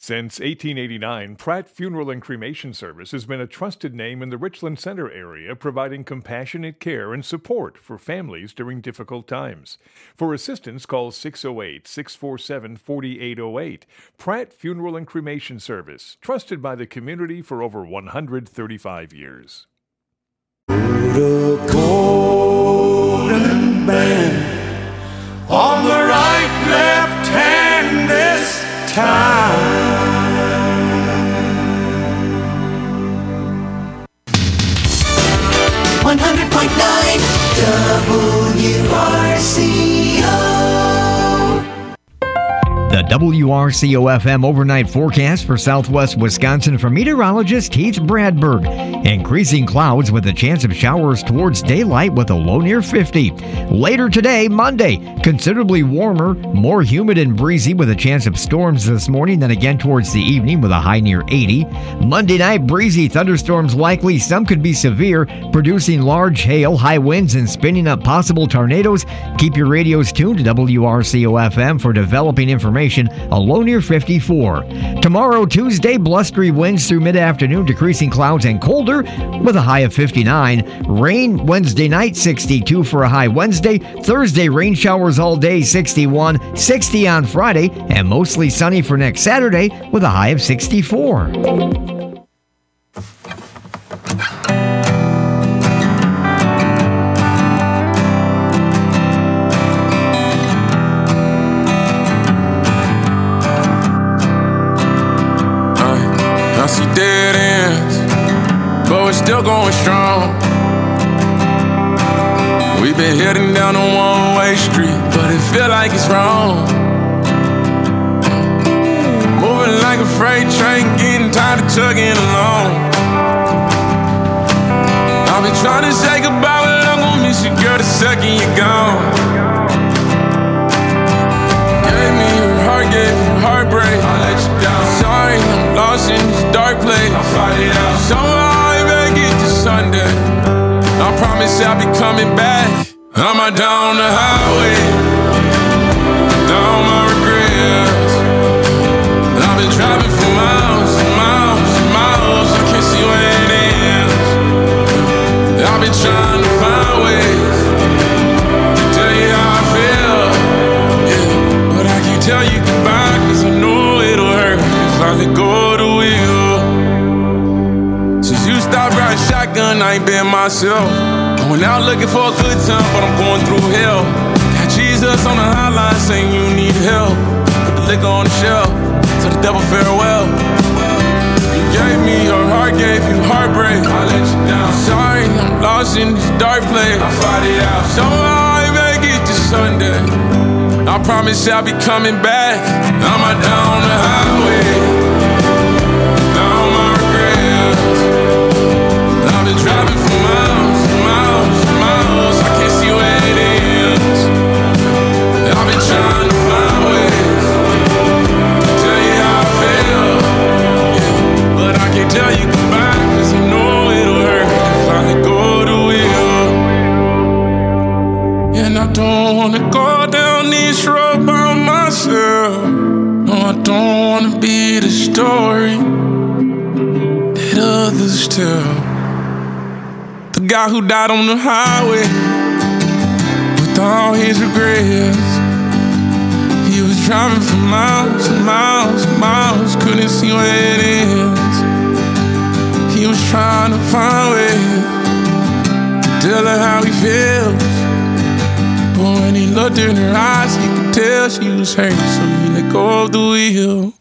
Since 1889, Pratt Funeral and Cremation Service has been a trusted name in the Richland Center area, providing compassionate care and support for families during difficult times. For assistance, call 608-647-4808. Pratt Funeral and Cremation Service, trusted by the community for over 135 years. The golden band on the right, left hand this time. 100.9 WRCO. The WRCO-FM overnight forecast for southwest Wisconsin from meteorologist Heath Bradberg. Increasing clouds with a chance of showers towards daylight with a low near 50. Later today, Monday, considerably warmer, more humid and breezy with a chance of storms this morning, then again towards the evening with a high near 80. Monday night, breezy, thunderstorms likely. Some could be severe, producing large hail, high winds, and spinning up possible tornadoes. Keep your radios tuned to WRCO-FM for developing information. A low near 54. Tomorrow, Tuesday, blustery winds through mid-afternoon, decreasing clouds and colder with a high of 59. Rain Wednesday night, 62 for a high Wednesday. Thursday, rain showers all day, 61. 60 on Friday, and mostly sunny for next Saturday with a high of 64. Dead ends, but we're still going strong. We've been heading down a one-way street, but it feel like it's wrong. Moving like a freight train, getting tired of chugging along. I've been trying to say goodbye, but I'm gonna miss you, girl, the second you're gone. Gave me your heart, gave you heartbreak. I let you down. Sorry, I'm lost in this dark place. I'll fight it out. Somehow I make it to Sunday. I promise I'll be coming back. I'm out down the highway, down my regrets. I've been driving for miles and miles and miles. I can't see where it ends. I've been trying to find ways to tell you how I feel, yeah. But I can't tell you goodbye, cause I know it'll hurt if I let go of the wheel. Since you stopped riding shotgun, I ain't been myself. I went out looking for a good time, but I'm going through hell. Got Jesus on the hotline saying you need help. Put the liquor on the shelf, tell the devil farewell. You gave me your heart, gave you heartbreak. I let you down. Sorry, I'm lost in this dark place. I'll fight it out. Somehow I make it to Sunday. I promise I'll be coming back. I'm out down the highway, down my regrets. I've been driving for miles and miles and miles. I can't see where it ends. I've been trying to find ways to tell you how I feel, yeah. But I can't tell you goodbye, cause I know it'll hurt if I let go of the wheel. And I don't wanna go down this road by myself. No, I don't wanna be the story that others tell. The guy who died on the highway with all his regrets. He was driving for miles and miles and miles, couldn't see where it ends. He was trying to find ways to tell her how he feels. But when he looked in her eyes, he could tell she was hurt, so he let go of the wheel.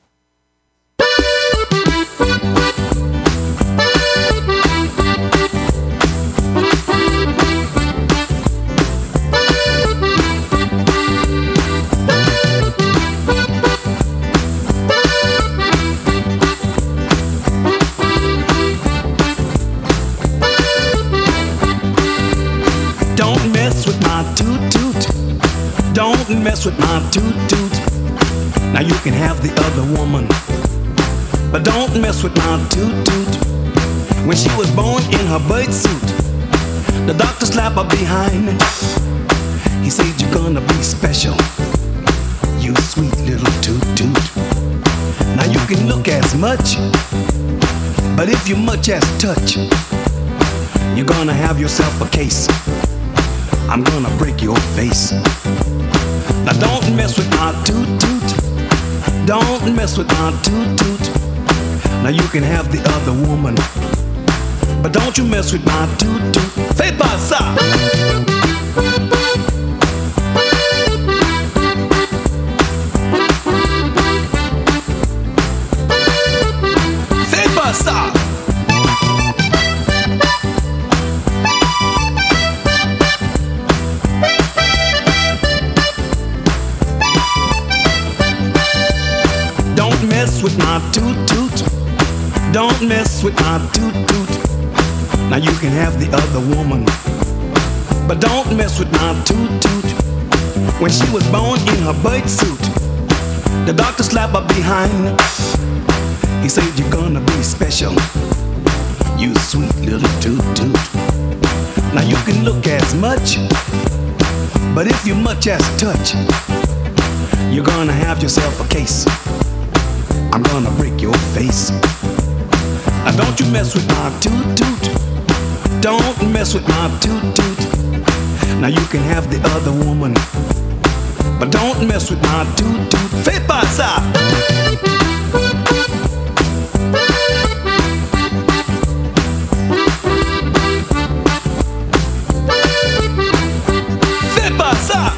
Don't mess with my toot-toot. Don't mess with my toot-toot. Now you can have the other woman, but don't mess with my toot-toot. When she was born in her birth suit, the doctor slapped her behind. He said, you're gonna be special, you sweet little toot-toot. Now you can look as much, but if you much as touch, you're gonna have yourself a case. I'm gonna break your face. Now don't mess with my toot-toot. Don't mess with my toot-toot. Now you can have the other woman, but don't you mess with my toot-toot. Fais pas ça. Fais pas ça. Don't mess with my toot-toot. Don't mess with my toot-toot. Now you can have the other woman, but don't mess with my toot-toot. When she was born in her birth suit, the doctor slapped her behind. He said you're gonna be special, you sweet little toot-toot. Now you can look as much, but if you much as touch, you're gonna have yourself a case. I'm gonna break your face. Now don't you mess with my toot-toot. Don't mess with my toot-toot. Now you can have the other woman, but don't mess with my toot-toot. Fais pas ça. Fais pas ça.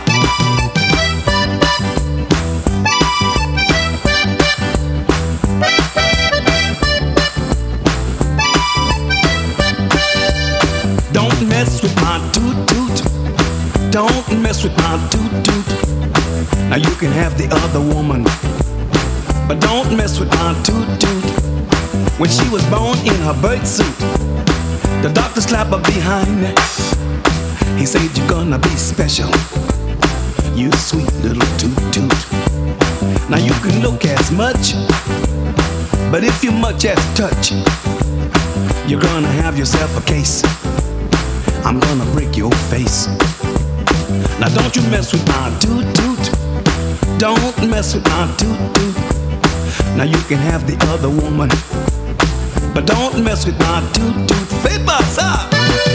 Don't mess with my toot-toot. Don't mess with my toot-toot. Now you can have the other woman, but don't mess with my toot-toot. When she was born in her birth suit, the doctor slapped her behind. He said you're gonna be special, you sweet little toot-toot. Now you can look as much, but if you much as touch, you're gonna have yourself a case. I'm gonna break your face. Now don't you mess with my toot-toot. Don't mess with my toot-toot. Now you can have the other woman, but don't mess with my toot-toot. Fais pas ça.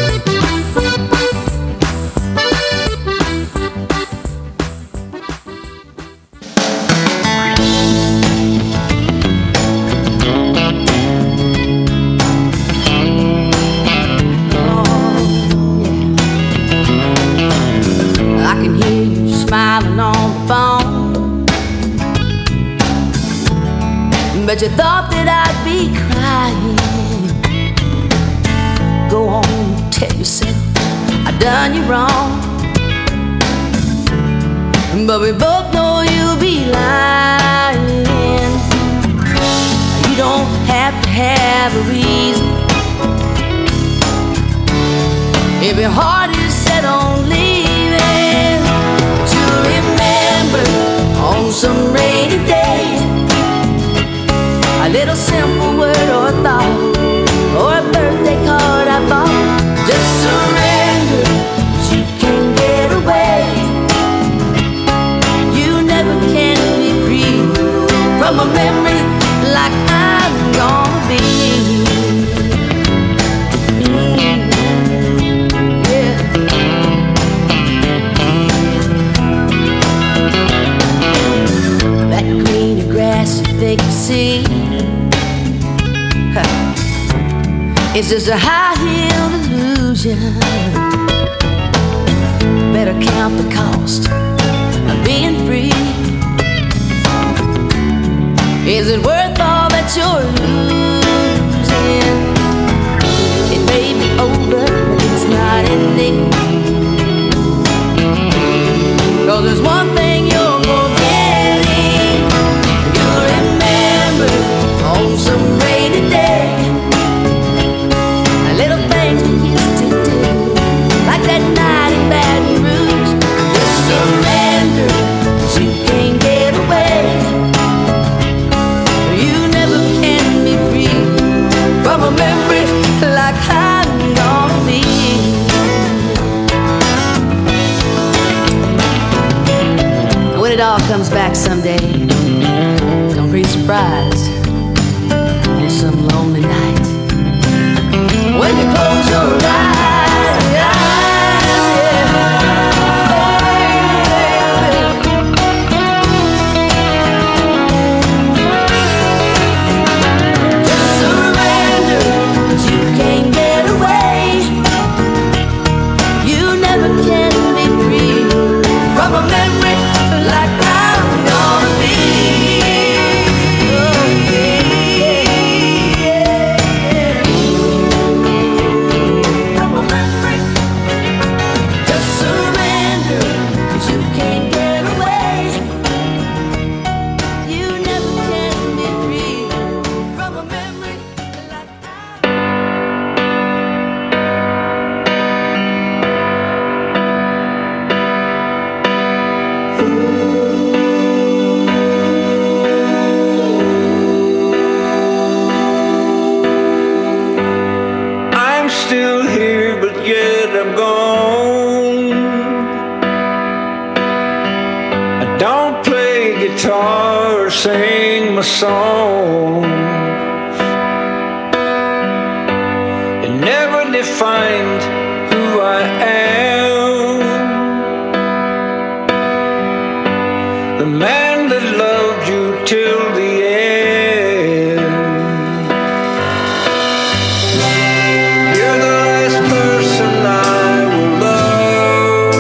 But you thought that I'd be crying. Go on, tell yourself I done you wrong. But we both know you'll be lying. You don't have to have a reason. If your heart is set on leaving, to remember on some rainy day, a little simple word or thought, or a birthday card I bought. Just surrender, you can get away. You never can be free from a memory like I'm gonna be. Yeah. That green grass you think you see, it's just a high-heeled illusion. Better count the cost of being free. Is it worth all that you're losing? It may be over, but it's not ending. 'Cause there's one thing you're forgetting. You'll remember on some rainy day, little things we used to do, like that night in Baton Rouge. Just surrender, you can't get away. You never can be free from a memory like I'm gonna be. some lonely nights when you close your eyes, yeah. Just surrender, 'cause you can't get away. You never can be free from a memory like I'm gonna be. From a memory, just surrender, 'cause you can't get away. You never can be free from a memory like I'm still here, but yet I'm gone. I don't play guitar or sing my songs. It never defined who I am. The man that loved you till the end. You're the last person I will love.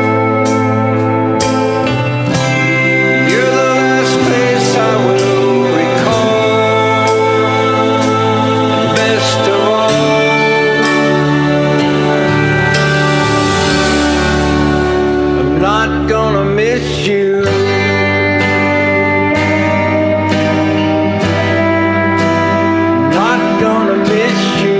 You're the last place I will recall. And best of all, I'm not gonna miss you. Not gonna miss you.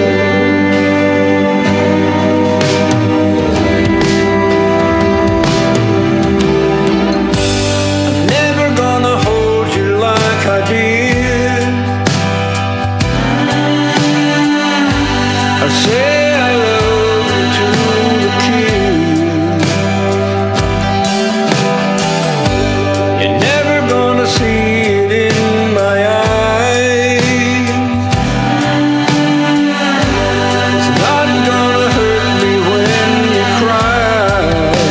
I'm never gonna hold you like I did. I say I love you to the kiss. You're never gonna see it in my eyes. It's not gonna hurt me when you cry.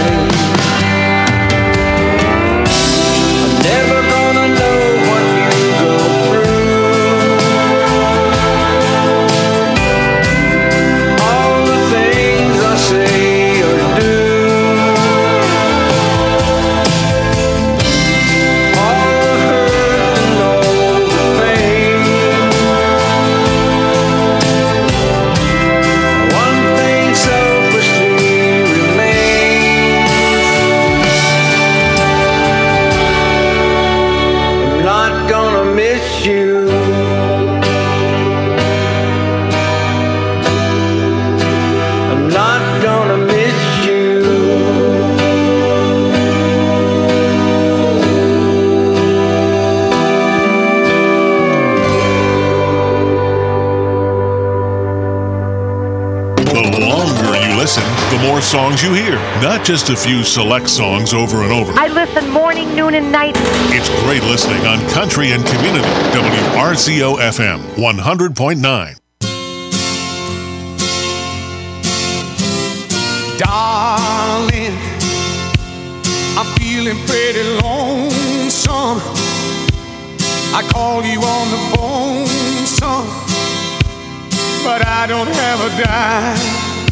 I'm never gonna know what you go through. All the things I say or do. All the hurt and all the pain. One thing selfishly remains. I'm not gonna miss you. I'm not gonna miss you. The longer you listen, the more songs you hear. Not just a few select songs over and over. I listen morning, noon, and night. It's great listening on Country and Community. WRCO FM 100.9. Darling, I'm feeling pretty lonesome. I call you on the phone, son, but I don't have a dime.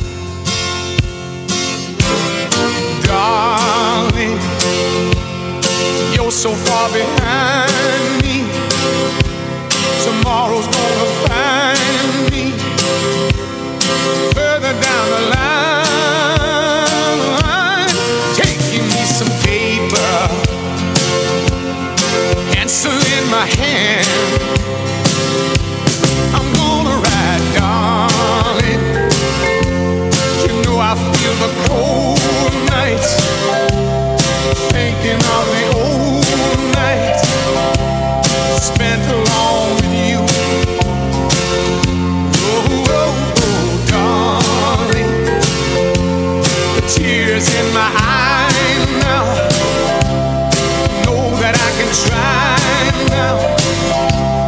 Darling, you're so far behind me. Tomorrow's gonna find me further down the line, taking me some paper, pencil in my hand. I'm gonna ride, darling. You know I feel the cold nights, thinking of the old nights spent along with you. Oh, oh, oh, darling, the tears in my eyes now know that I can try now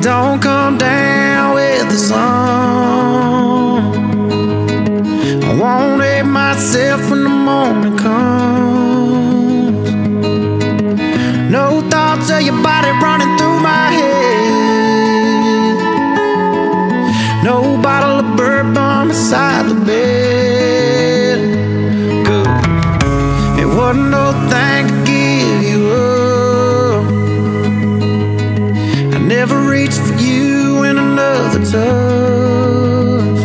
don't come down with the sun. I won't hate myself when the morning comes. No thoughts of your body running through my head. No bottle of bourbon beside the bed. Good. It wasn't no thing to give you up. I never reached for you in another touch.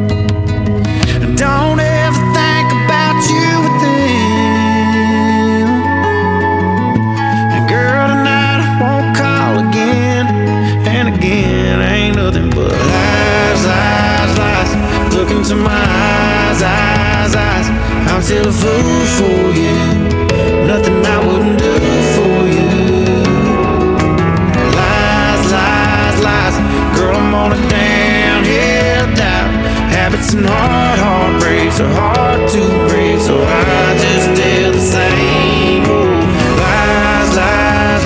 Don't ever think about you within. And girl, tonight I won't call again and again. Ain't nothing but lies, lies, lies. Look into my eyes, eyes, eyes. I'm still a fool for you. Nothing I wouldn't do for you. Lies, lies, lies. Girl, I'm on a downhill dive. Habits and heartbreaks are hard to break, so I just tell the same old lies, lies,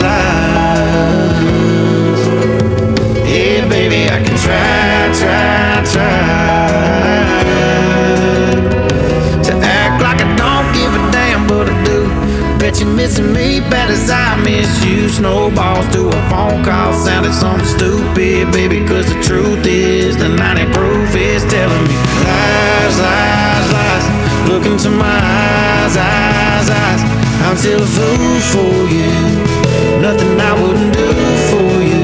lies. Yeah, baby, I can try, try, try to act like I don't give a damn, but I do. Bet you're missing me bad as I miss you. Snowballs to a phone call sounded something stupid, baby, cause the truth is the 90 proof is telling me lies, lies, lies. Look into my eyes, eyes, eyes. I'm still a fool for you. Nothing I wouldn't do for you.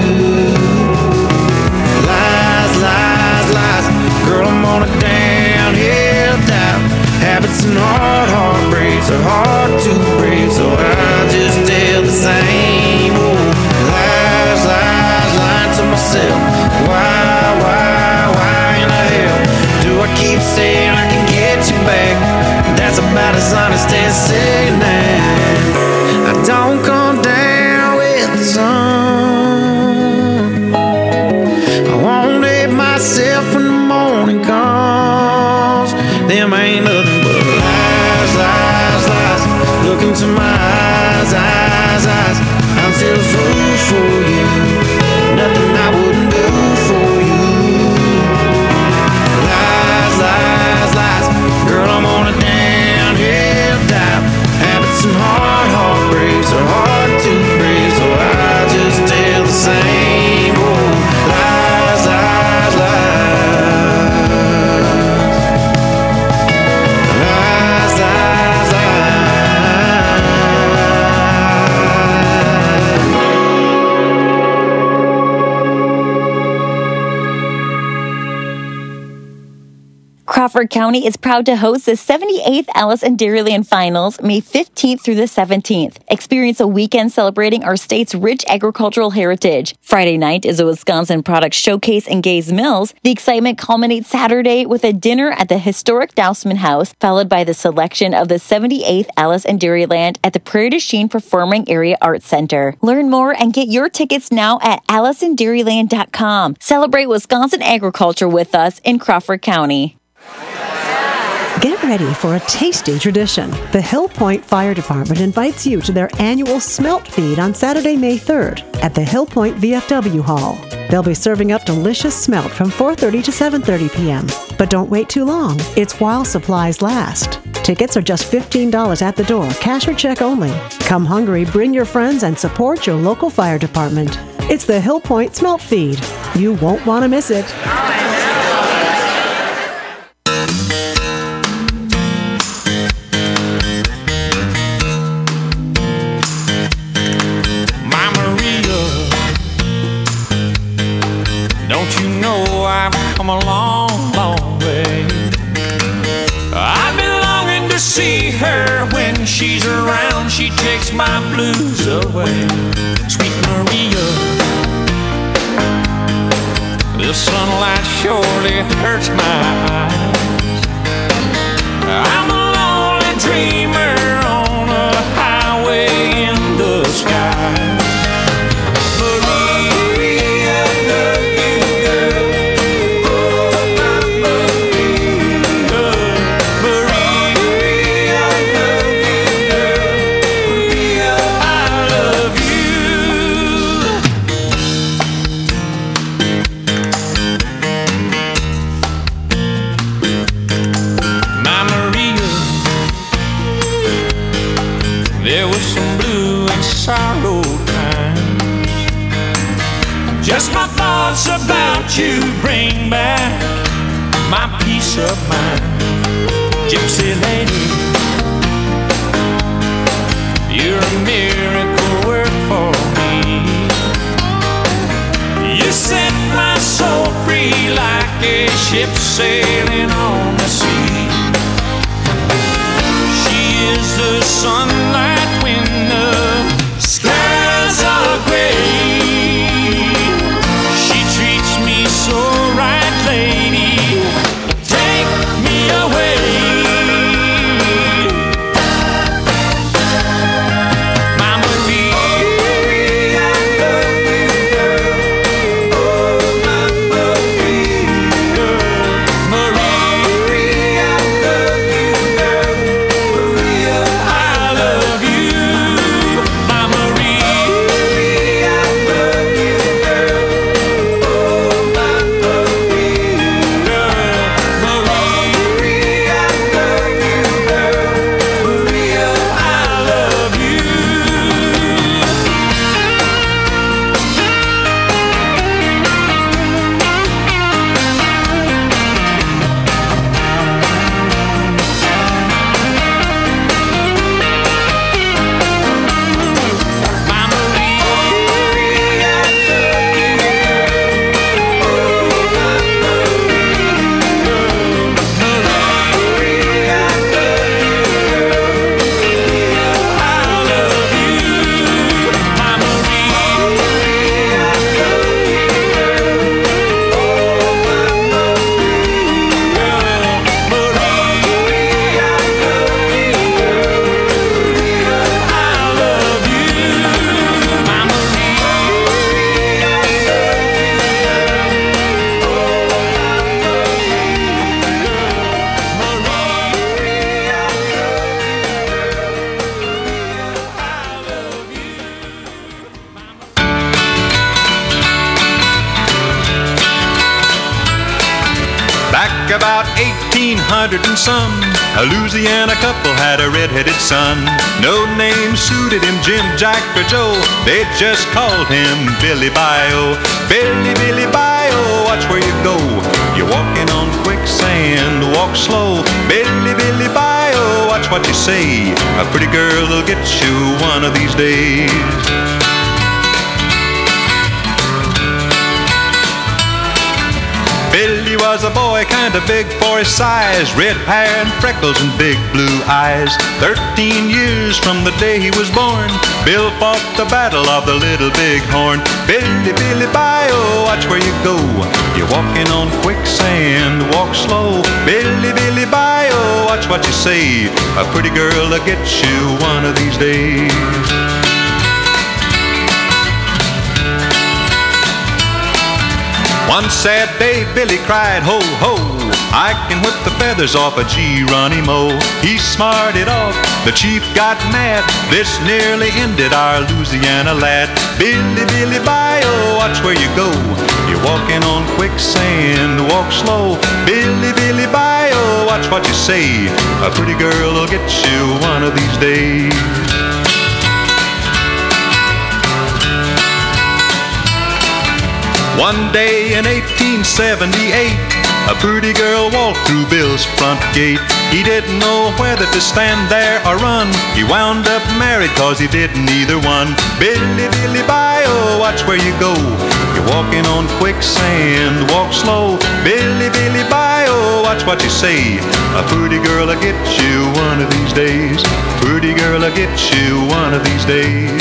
Lies, lies, lies. Girl, I'm on a downhill dive. Habits and heartbreaks are hard to break, so I just tell the same old lies, lies, lying to myself. Why in the hell do I keep saying I can get you back? That's about as honest as saying that. I don't come down with the sun. I won't hate myself when the morning comes. Them ain't nothing but lies, lies, lies. Look into my eyes, eyes, eyes. I'm still a fool for you. Nothing I wouldn't do for you. Lies, lies, lies. Girl, I'm on a downhill dive. Habits and heartbreaks are hard to break, so I just tell the same old lies, lies, lies. Lies, lies, Crawford County is proud to host the 78th Alice in Dairyland Finals, May 15th through the 17th. Experience a weekend celebrating our state's rich agricultural heritage. Friday night is a Wisconsin product showcase in Gays Mills. The excitement culminates Saturday with a dinner at the historic Dousman House, followed by the selection of the 78th Alice in Dairyland at the Prairie du Chien Performing Area Arts Center. Learn more and get your tickets now at AliceInDairyland.com. Celebrate Wisconsin agriculture with us in Crawford County. Get ready for a tasty tradition. The Hill Point Fire Department invites you to their annual Smelt Feed on Saturday, May 3rd at the Hill Point VFW Hall. They'll be serving up delicious smelt from 4:30 to 7:30 p.m. But don't wait too long. It's while supplies last. Tickets are just $15 at the door, cash or check only. Come hungry, bring your friends, and support your local fire department. It's the Hill Point Smelt Feed. You won't want to miss it. Come a long, long way. I've been longing to see her. When she's around, she takes my blues away. Sweet Maria, the sunlight surely hurts my eyes. I'm a lonely dreamer on a highway in the sky. Just my thoughts about you bring back my peace of mind. Gypsy lady, you're a miracle work for me. You set my soul free like a ship sailing on the sea. She is the sunlight when the skies are gray. She treats me so right, lady. Take me away. About 1800 and some, a Louisiana couple had a red-headed son. No name suited him, Jim, Jack, or Joe. They just called him Billy Bio. Billy, Billy Bio, watch where you go. You're walking on quicksand, walk slow. Billy, Billy Bio, watch what you say. A pretty girl will get you one of these days. Billy was a boy kinda big for his size, red hair and freckles and big blue eyes. 13 years from the day he was born, Bill fought the battle of the Little Big Horn. Billy, Billy Bio, watch where you go. You're walking on quicksand, walk slow. Billy, Billy Bio, watch what you say. A pretty girl will get you one of these days. One sad day, Billy cried, ho, ho, I can whip the feathers off a Geronimo. He smarted off, the chief got mad. This nearly ended our Louisiana lad. Billy, Billy Bio, watch where you go. You're walking on quicksand, walk slow. Billy, Billy Bio, watch what you say. A pretty girl will get you one of these days. One day in 1878, a pretty girl walked through Bill's front gate. He didn't know whether to stand there or run. He wound up married cause he didn't either one. Billy, Billy Bio, watch where you go. You're walking on quicksand, walk slow. Billy, Billy Bio, watch what you say. A pretty girl will get you one of these days. Pretty girl will get you one of these days.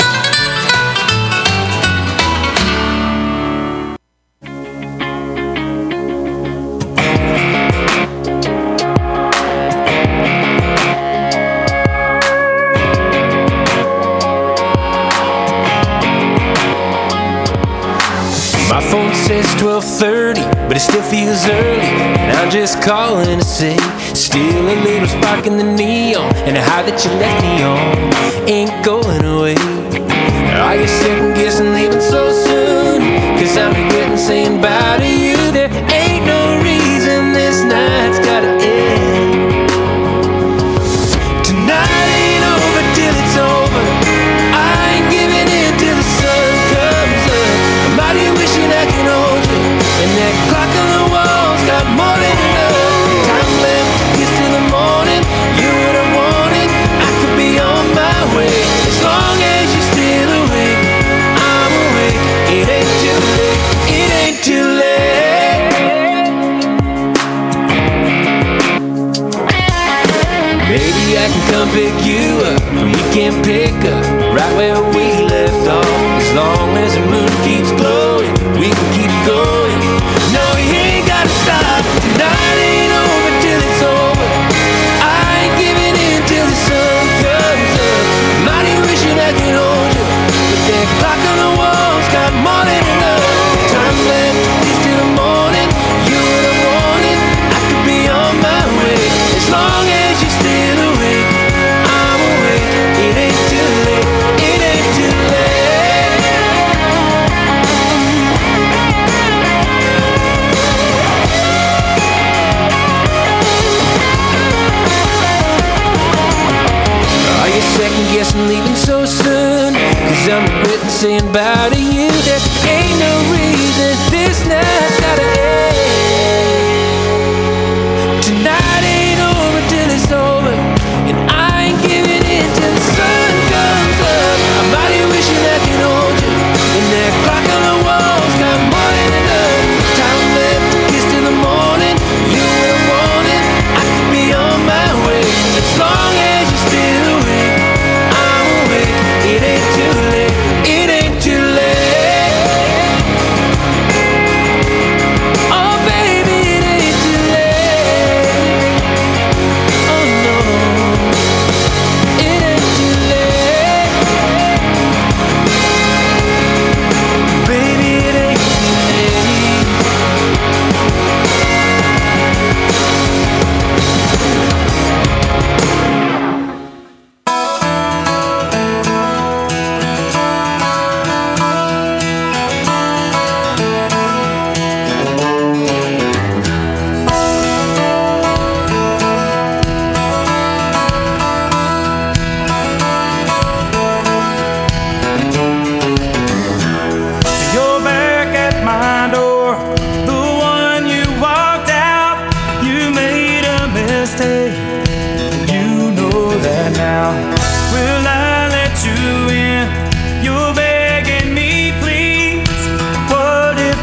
My phone says 12:30, but it still feels early. And I'm just calling to say, still a little spark in the neon, and the high that you left me on ain't going away. Are you second guessing leaving so soon? Cause I'm regretting saying bye to you. There ain't no reason this night's gotta end. Tonight ain't over till it's over. I ain't giving in till the sun comes up. I'm out here wishing I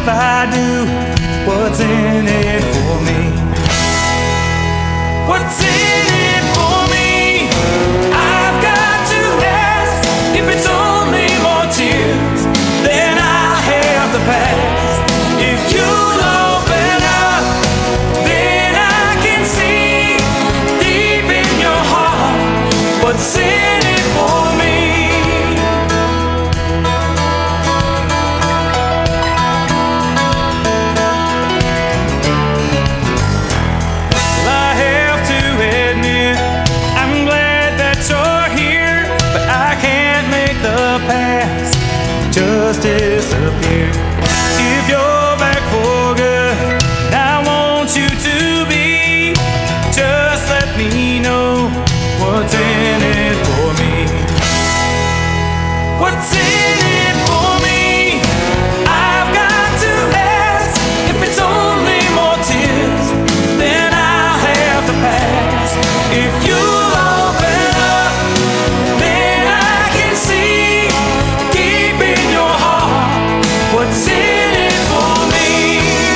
I do, what's in it for me? What's in it for me? I've got to ask. If it's only more tears, then I have the past. If you'll open up, then I can see deep in your heart what's in it for me. Just disappear. If you're back for good, I want you to be. Just let me know what's in it for me. What's in it for me? I've got to ask. If it's only more tears, then I'll have the past. If you'll open up, then I can see what's in it for me?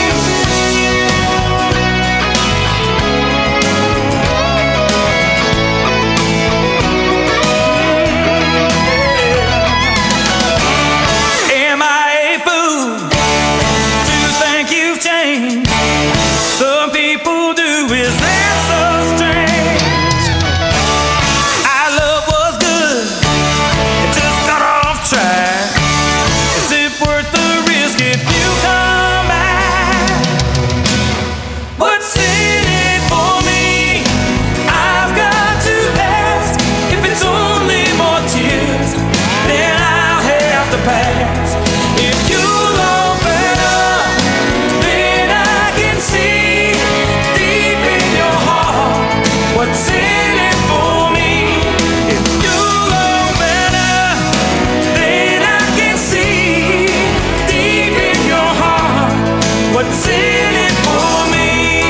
Am I a fool to think you've changed? Some people do, is that so strange? Our love was good, it just got off track. Is it worth the risk if you come back? What's in it for me? I've got to ask. If it's only more tears, then I'll have to pass. If you'll open up, then I can see deep in your heart what's in it for me. If you'll open up, then I can see deep in your heart what's in it for me.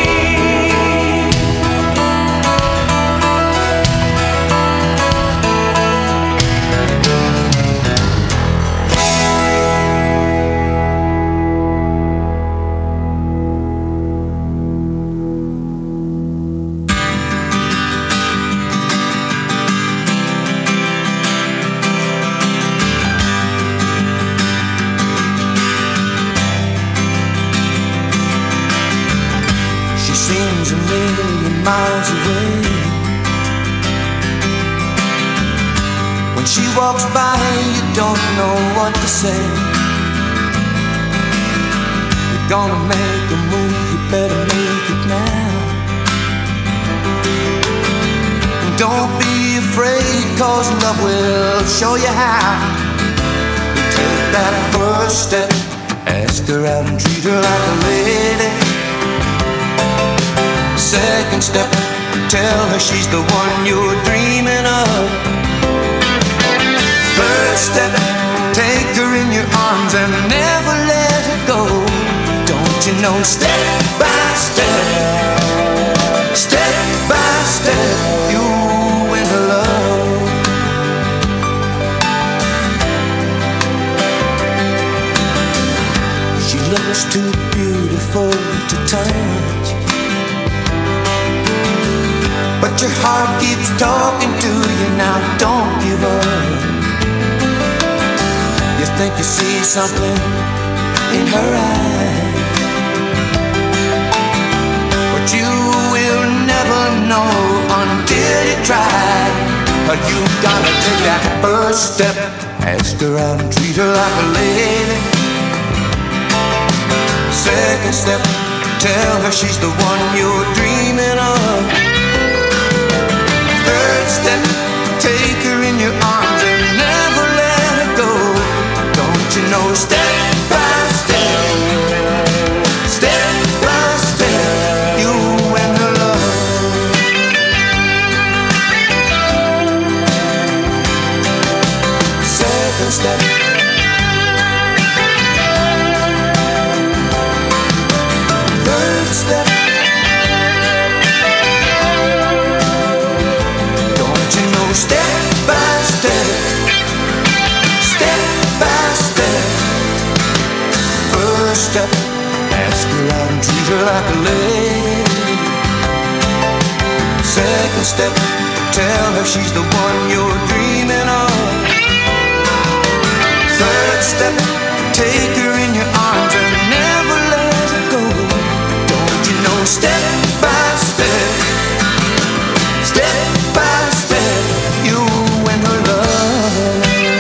Seems a million miles away. When she walks by, you don't know what to say. You're gonna make a move, you better make it now. And don't be afraid, cause love will show you how. You take that first step, ask her out and treat her like a lady. Second step, tell her she's the one you're dreaming of. Third step, take her in your arms and never let her go. Don't you know, step by step, step by step, you win her love. She looks too beautiful to touch, but your heart keeps talking to you. Now don't give up. You think you see something in her eyes, but you will never know until you try. But you gotta take that first step, ask her out and treat her like a lady. Second step, tell her she's the one you're dreaming of. Third step, take her in your arms and never let her go. Don't you know, step by step, step by step, you win her love. Second step, third step, step, ask her out and treat her like a lady. Second step, tell her she's the one you're dreaming of. Third step, take her in your arms and never let her go. Don't you know, step by step, step by step, you'll win her love.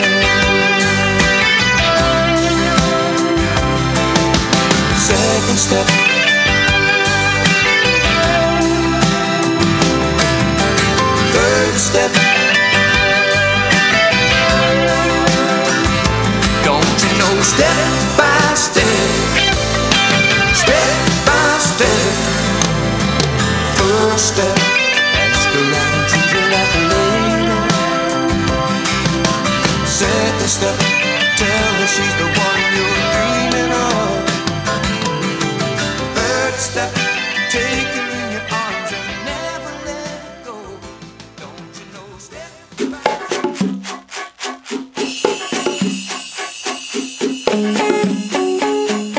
Second step, third step, don't you know, step by step, step by step. First step, ask her out and treat her like a lady. Second step, tell her she's the one you're dreaming of. Third step, take her in your arms and never let her go. Don't you know, step by step.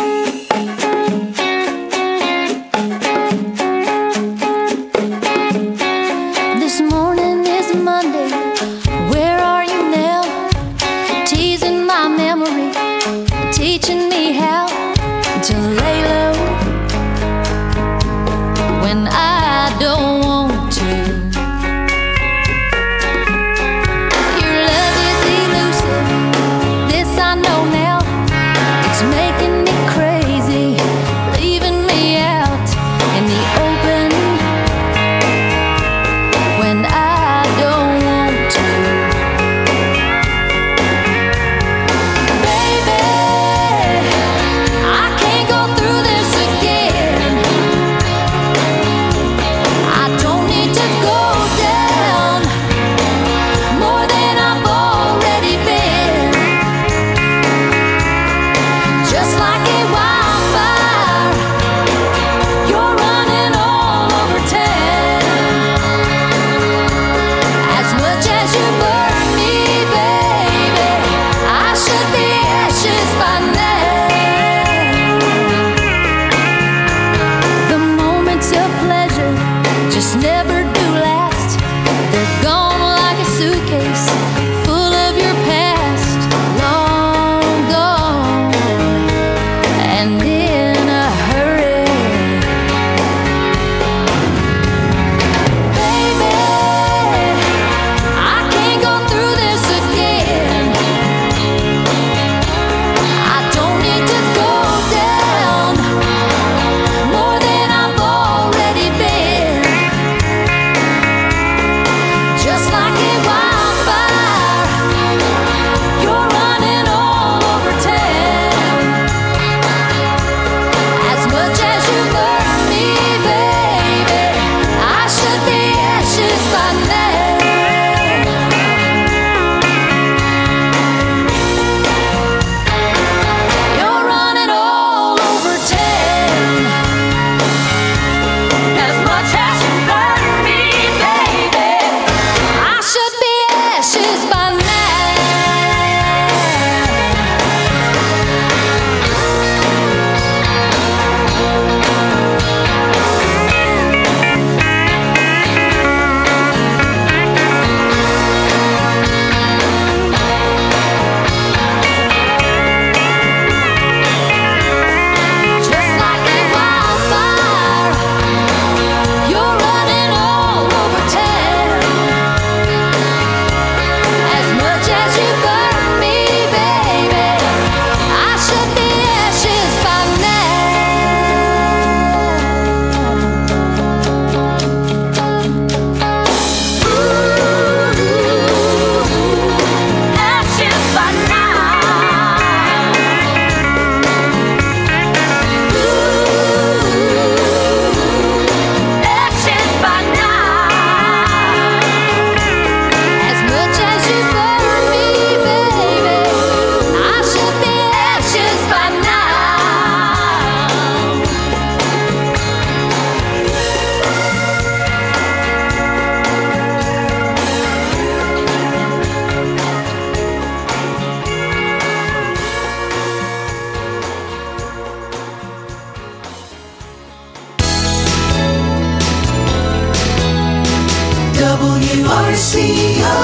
WRCO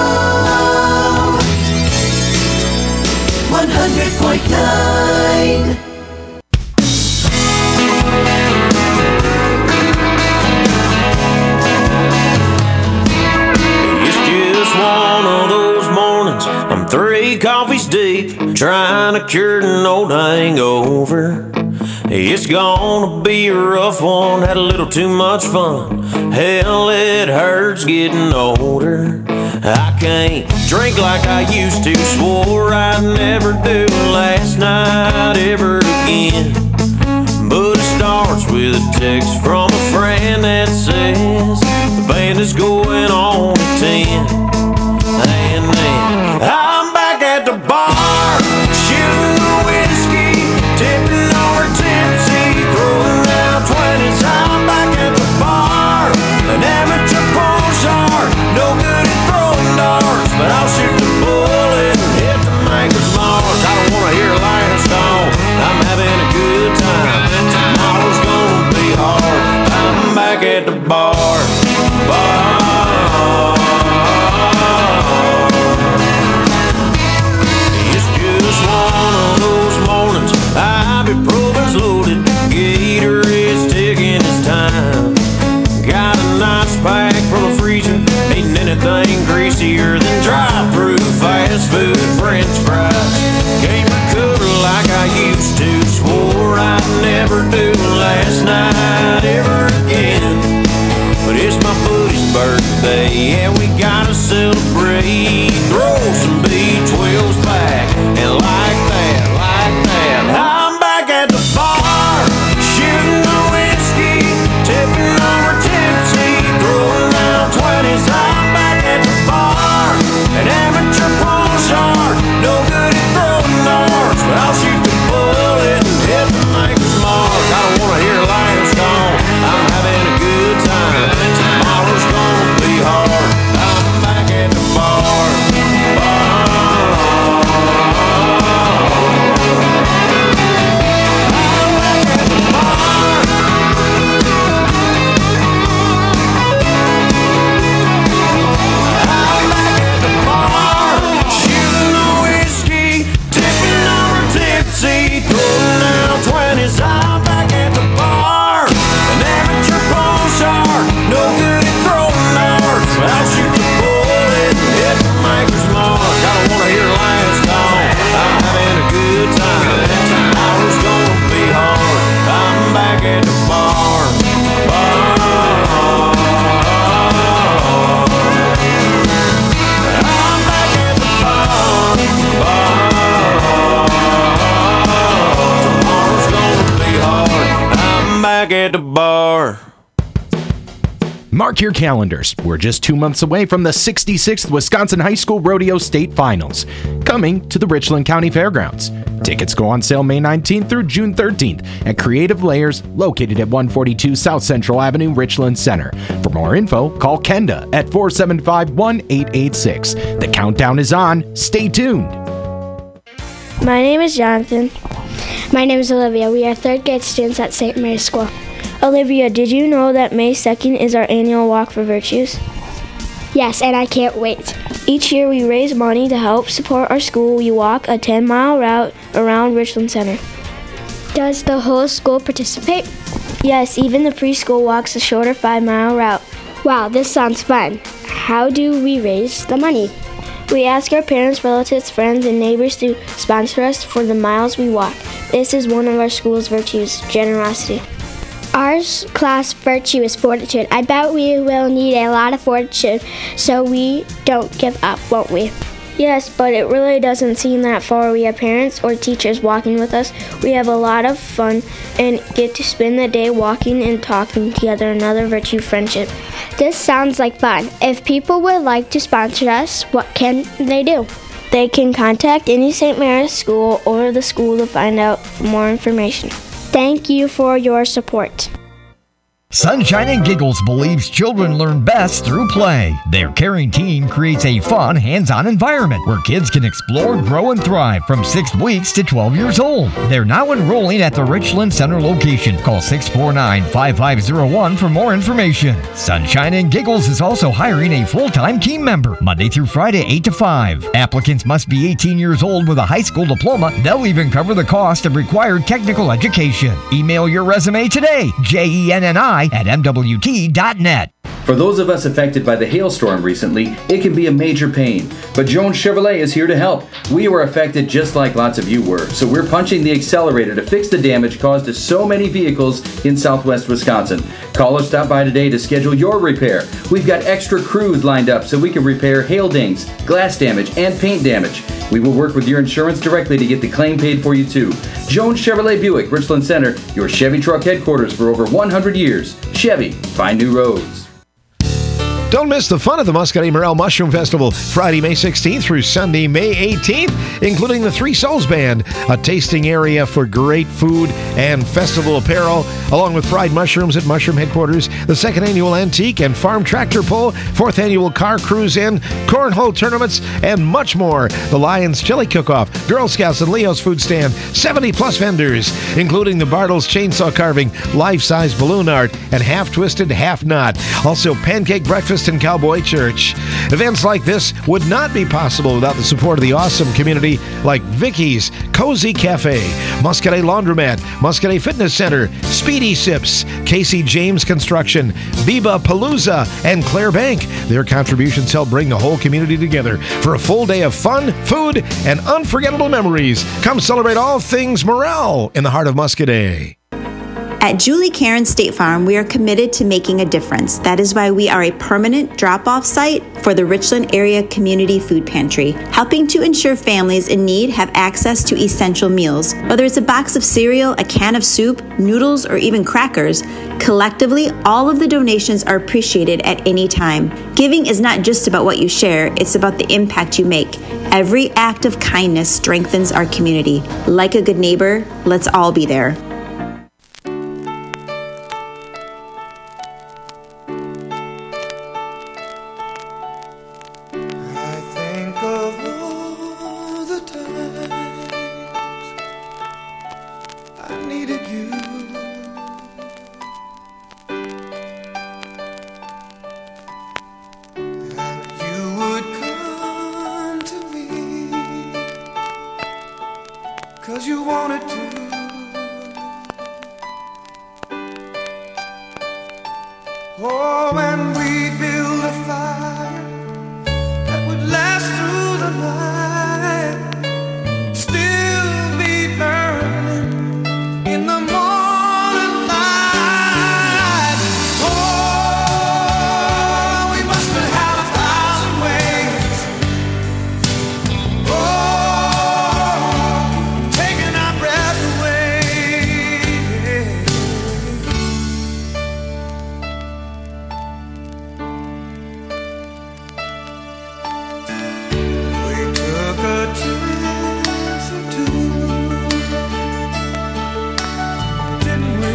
100.9. It's just one of those mornings, I'm 3 coffees deep, trying to cure an old hangover. It's gonna be a rough one, had a little too much fun. Hell, it hurts getting older. I can't drink like I used to, swore I'd never do last night ever again. But it starts with a text from a friend that says the band is going on at 10. And then I'm back at the bar, shooting the whiskey, tipping over tipsy, throwing down 20s. I'm back at the bar, an amateur pool shark, no good at throwing darts, but I'll shoot the bullet and hit the maker's mark. I don't wanna hear last song, I'm having a good time. Tomorrow's gonna be hard. I'm back at the bar. It's just one of those mornings, ibuprofen's loaded, Gatorade's taking its time. Got a nice pack from the freezer, ain't anything greasier than drive-through fast food French fries. Can't recover like I used to, swore I'd never do last night ever again. But it's my buddy's birthday, and we gotta celebrate. Throw some B12s back, and like that, I'm back at the bar, shooting the whiskey, tipping over tipsy, throwing down 20s. I'm back at the bar, an amateur pool shark, no good at throwing darts, but I'll shoot the bullet and hit the maker's mark. I don't wanna hear last song, I'm having a good time. Tomorrow's gonna be hard. I'm back at the bar. Throwing down 20s, I'm back at the bar. An amateur pool shark, no good at throwing darts, but I'll shoot the bullet and hit the maker's mark. I don't wanna hear last song, I'm having a good time. Tomorrow's gonna be hard. I'm back at the bar. I'm back at the bar. Back at the bar. Mark your calendars. We're just 2 months away from the 66th Wisconsin High School Rodeo State Finals, coming to the Richland County Fairgrounds. Tickets go on sale May 19th through June 13th at Creative Layers, located at 142 South Central Avenue, Richland Center. For more info, call Kenda at 475-1886. The countdown is on. Stay tuned. My name is Jonathan. My name is Olivia. We are third grade students at St. Mary's School. Olivia, did you know that May 2nd is our annual Walk for Virtues? Yes, and I can't wait. Each year we raise money to help support our school. We walk a 10-mile route around Richland Center. Does the whole school participate? Yes, even the preschool walks a shorter 5-mile route. Wow, this sounds fun. How do we raise the money? We ask our parents, relatives, friends, and neighbors to sponsor us for the miles we walk. This is one of our school's virtues, generosity. Our class virtue is fortitude. I bet we will need a lot of fortitude so we don't give up, won't we? Yes, but it really doesn't seem that far. We have parents or teachers walking with us. We have a lot of fun and get to spend the day walking and talking together. Another virtue, friendship. This sounds like fun. If people would like to sponsor us, what can they do? They can contact any St. Mary's school or the school to find out more information. Thank you for your support. Sunshine and Giggles believes children learn best through play. Their caring team creates a fun, hands-on environment where kids can explore, grow, and thrive from 6 weeks to 12 years old. They're now enrolling at the Richland Center location. Call 649-5501 for more information. Sunshine and Giggles is also hiring a full-time team member, Monday through Friday, 8 to 5. Applicants must be 18 years old with a high school diploma. They'll even cover the cost of required technical education. Email your resume today, JENNI@MWT.net. For those of us affected by the hailstorm recently, it can be a major pain. But Jones Chevrolet is here to help. We were affected just like lots of you were, so we're punching the accelerator to fix the damage caused to so many vehicles in southwest Wisconsin. Call or stop by today to schedule your repair. We've got extra crews lined up so we can repair hail dings, glass damage, and paint damage. We will work with your insurance directly to get the claim paid for you too. Jones Chevrolet Buick, Richland Center, your Chevy truck headquarters for over 100 years. Chevy, find new roads. Don't miss the fun of the Muscatine Morel Mushroom Festival, Friday, May 16th through Sunday, May 18th, including the Three Souls Band, a tasting area for great food and festival apparel, along with fried mushrooms at Mushroom Headquarters, the 2nd Annual Antique and Farm Tractor Pull, 4th Annual Car Cruise In, Cornhole Tournaments, and much more. The Lions Chili Cook-Off, Girl Scouts and Leo's Food Stand, 70-plus vendors, including the Bartles Chainsaw Carving, life-size balloon art, and half-twisted, half-knot. Also, pancake breakfast and Cowboy Church. Events like this would not be possible without the support of the awesome community like Vicky's, Cozy Cafe, Muscadet Laundromat, Muscadet Fitness Center, Speedy Sips, Casey James Construction, Biba Palooza, and Claire Bank. Their contributions help bring the whole community together for a full day of fun, food, and unforgettable memories. Come celebrate all things Morel in the heart of Muscadet. At Julie Karen State Farm, we are committed to making a difference. That is why we are a permanent drop-off site for the Richland Area Community Food Pantry, helping to ensure families in need have access to essential meals. Whether it's a box of cereal, a can of soup, noodles, or even crackers, collectively, all of the donations are appreciated at any time. Giving is not just about what you share, it's about the impact you make. Every act of kindness strengthens our community. Like a good neighbor, let's all be there. Cause you wanted to. Oh, and we build a fire that would last through the night, still be burning in the morning light. Oh, we must have had 1,000 ways. Oh, taking our breath away. We took a chance or two, didn't we?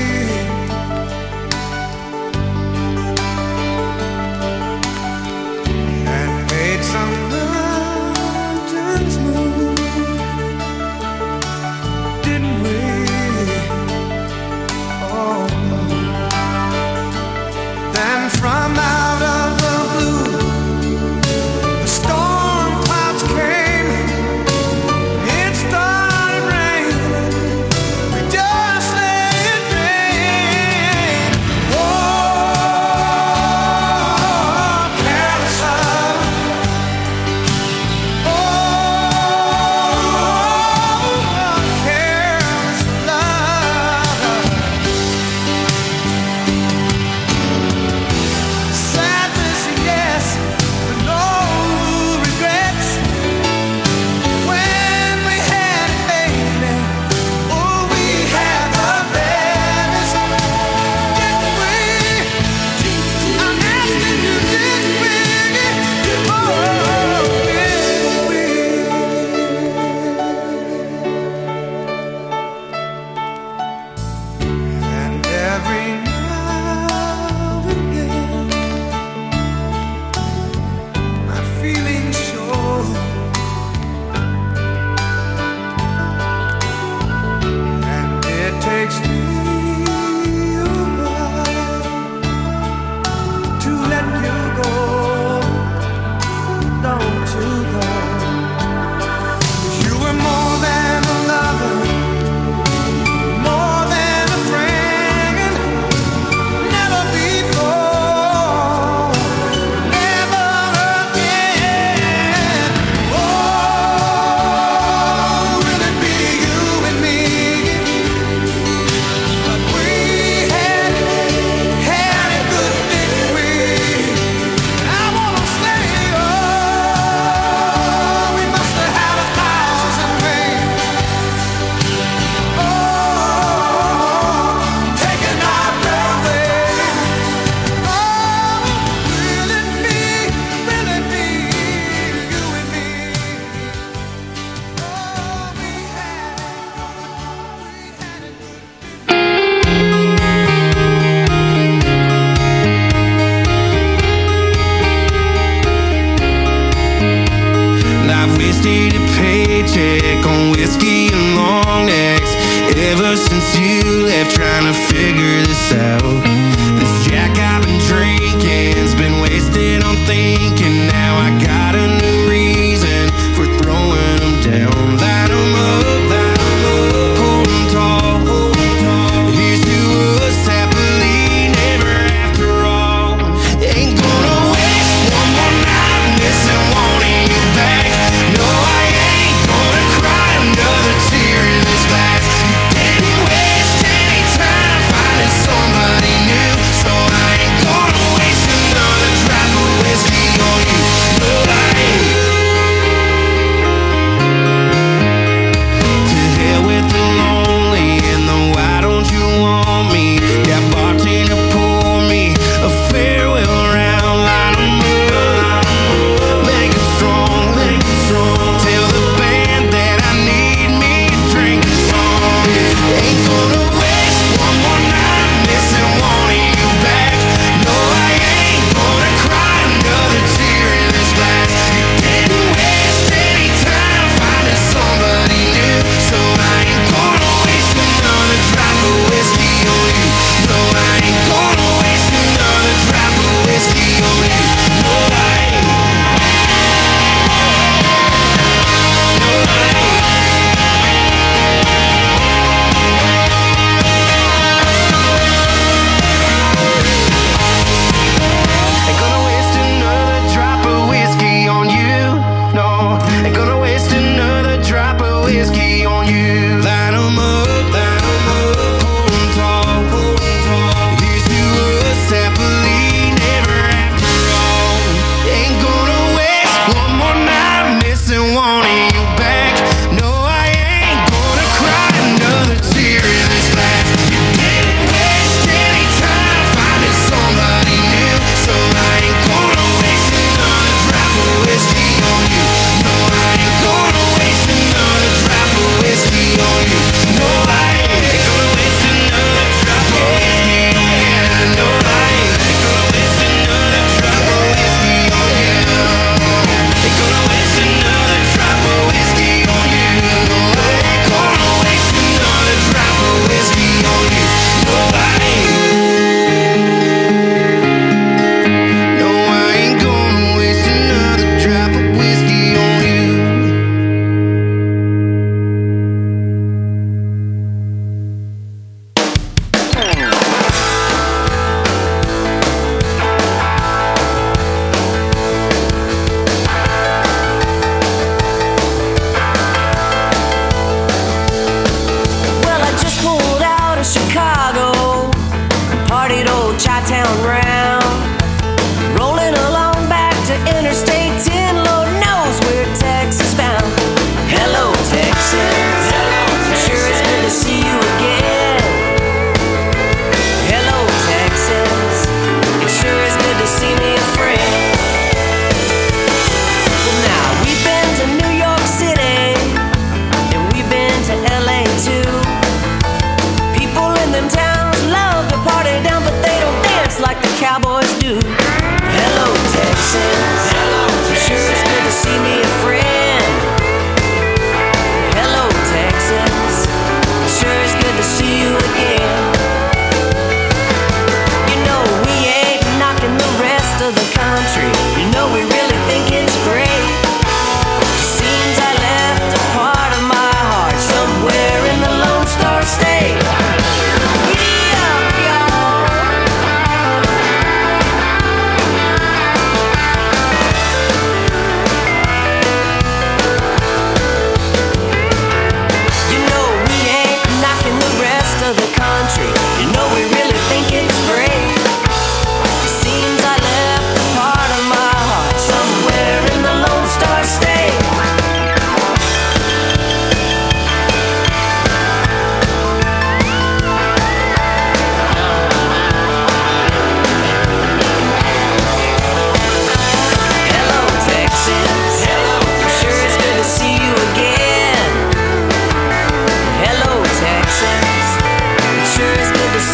And made some mountains move, didn't we? Oh, then from out of the blue, the storm clouds came. It started raining. We just let it rain. Oh, careless love. Oh, careless love. Sadness, yes, but no regrets. When we had it, baby, oh, we had the best, didn't we? I'm asking you, did we? Oh, did we? And every night Somebody new, so I ain't gonna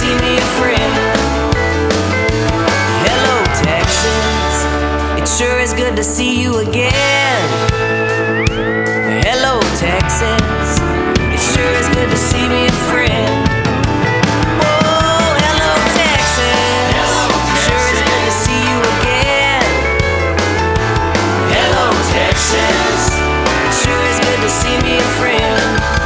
see me a friend. Hello, Texas. It sure is good to see you again. Hello, Texas. It sure is good to see me a friend. Oh, hello, Texas. It sure is good to see you again. Hello, Texas. It sure is good to see me a friend.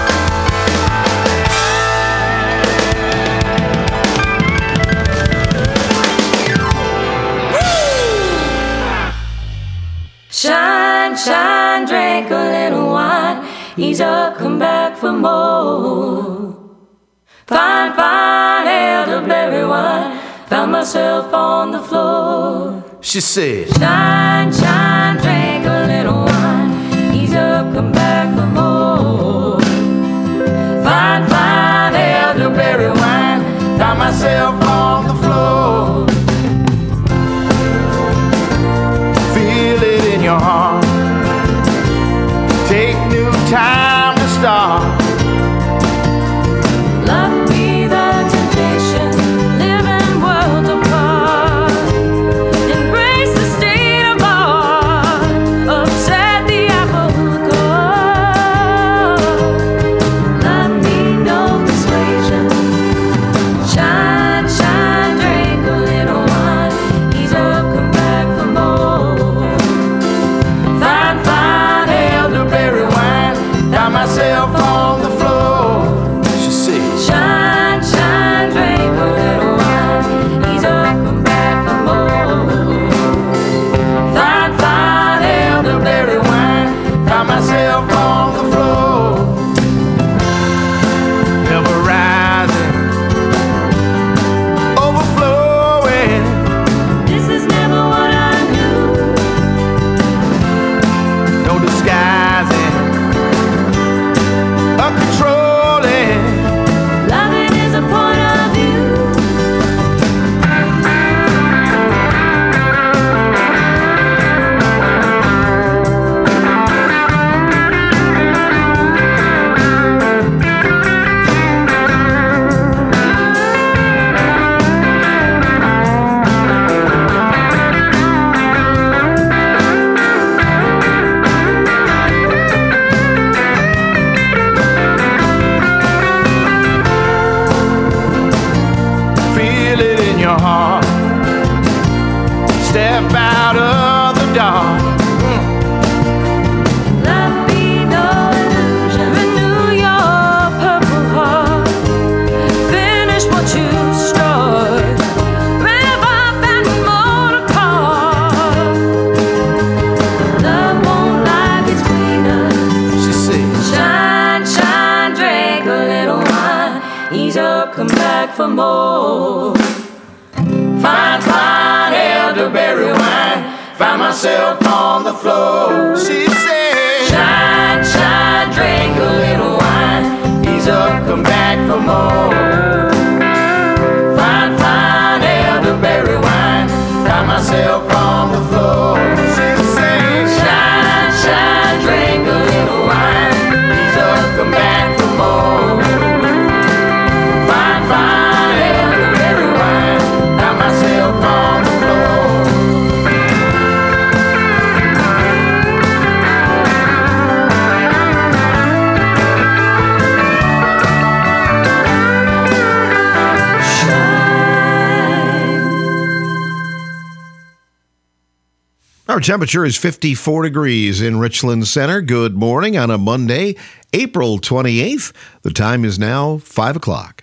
Shine, shine, drink a little wine. Ease up, come back for more. Fine, fine, elderberry wine. Found myself on the floor. She said, shine, shine, drink a little wine. Ease up, come back for more. Fine, fine, elderberry wine. Found myself on the floor. feel it in your heart. Take new time to start. Love be the temptation, living worlds apart. Embrace the state of heart, upset the apple core. Love me no persuasion. Shine, shine, drink a little wine. Ease up, come back for more. Fine, fine, elderberry wine. Found myself on the floor. Shine, shine, drink a little wine. Ease up, come back for more. Fine, fine, elderberry wine. Found myself on the floor. Ever rising, overflowing. This is never what I knew. No disguising, uncontrolling. Loving is a point of view. Feel it in your heart. Step out of the dark. Love be no illusion. Renew your purple heart. Finish what you started. Rev up that motor car. Love won't lie between us. She said, shine, shine, drink a little wine. Ease up, come back for more. fine, fine, elderberry wine. Found myself on the floor. She said, shine, shine, drink a little wine. Ease up, come back for more. Fine, fine, elderberry wine. Found myself on the floor. She said, shine, shine, drink a little wine. Ease up, come back for more. Fine, fine, elderberry wine. Found myself on the floor. Our temperature is 54 degrees in Richland Center. Good morning on a Monday, April 28th. The time is now 5 o'clock.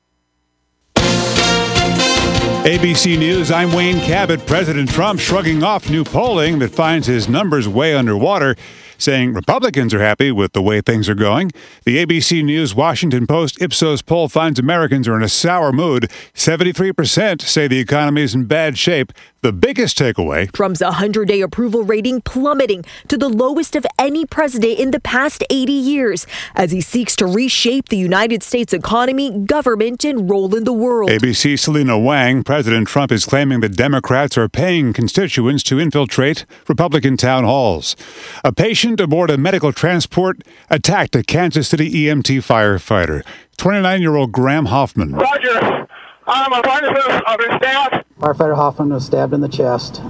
ABC News, I'm Wayne Cabot. President Trump shrugging off new polling that finds his numbers way underwater, saying Republicans are happy with the way things are going. The ABC News Washington Post Ipsos poll finds Americans are in a sour mood. 73% say the economy is in bad shape. The biggest takeaway: Trump's 100-day approval rating plummeting to the lowest of any president in the past 80 years as he seeks to reshape the United States economy, government, and role in the world. ABC's Selena Wang. President Trump is claiming that Democrats are paying constituents to infiltrate Republican town halls. A patient aboard a medical transport attacked a Kansas City EMT firefighter. 29-year-old Graham Hoffman. Roger. My partner was stabbed. Firefighter Hoffman was stabbed in the chest.